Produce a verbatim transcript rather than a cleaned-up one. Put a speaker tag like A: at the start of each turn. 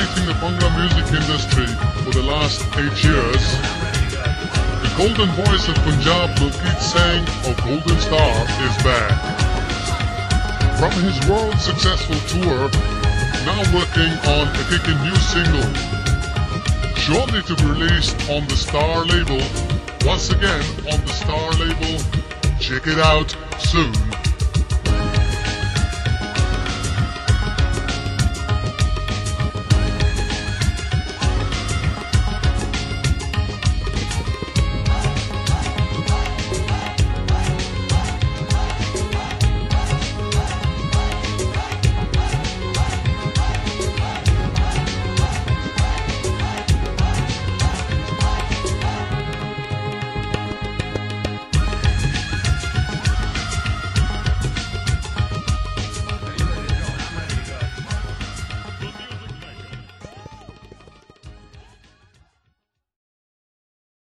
A: dominating the Bangla music industry for the last eight years, the golden voice of Punjab, Lokeet Singh of Golden Star, is back. From his world successful tour, now working on a kicking new single, shortly to be released on the Star label, once again on the Star label. Check it out soon.